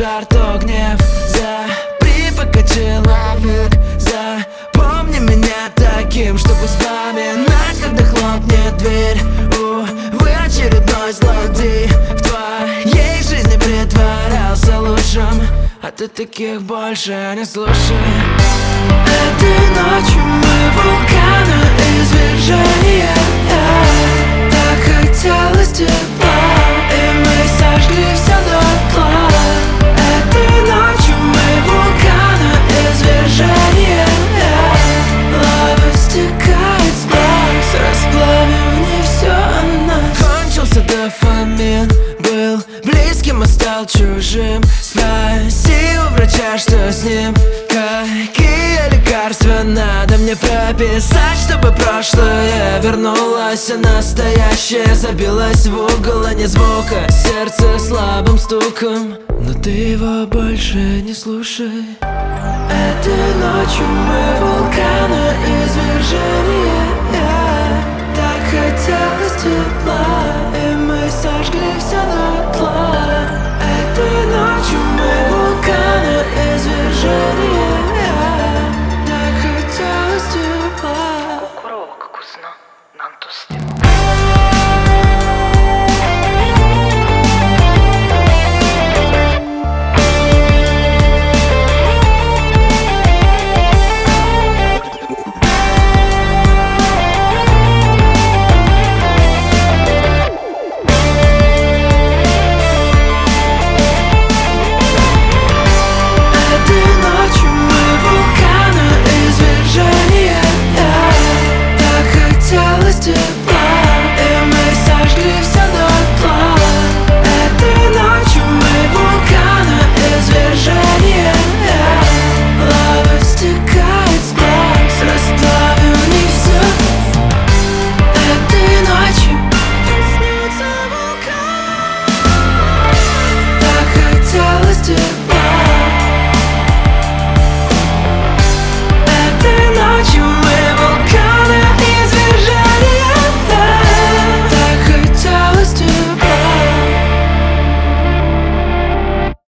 жар, то гнев. Запри, пока человек, запомни меня таким, чтобы вспоминать, когда хлопнет дверь. Увы, очередной злодей в твоей жизни притворялся лучшим, а ты таких больше не слушай. Этой ночью мы вулканы извержения. Так хотелось тепла, и мы сожгли все дотла. Этой ночью мы вулканы извержения. Лава стекает с глаз, расплавив в ней все о нас. Кончился дофамин, был близким, а стал чужим. Спроси у врача, что с ним. Какие лекарства надо мне прописать, чтобы прошлое вернулось, а настоящее забилось в угол, а не звука. Сердце слабым стуком, но ты его больше не слушай. Этой ночью мы вулканы